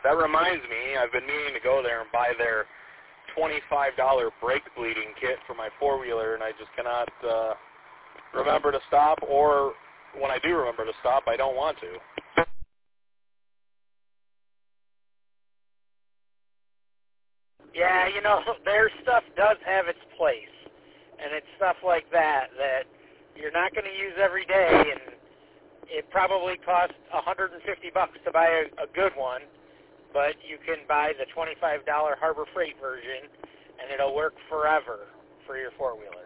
That reminds me, I've been meaning to go there and buy their $25 brake bleeding kit for my four-wheeler, and I just cannot remember to stop, or when I do remember to stop, I don't want to. Yeah, their stuff does have its place, and it's stuff like that you're not going to use every day, and it probably costs $150 to buy a good one, but you can buy the $25 Harbor Freight version, and it'll work forever for your four-wheeler.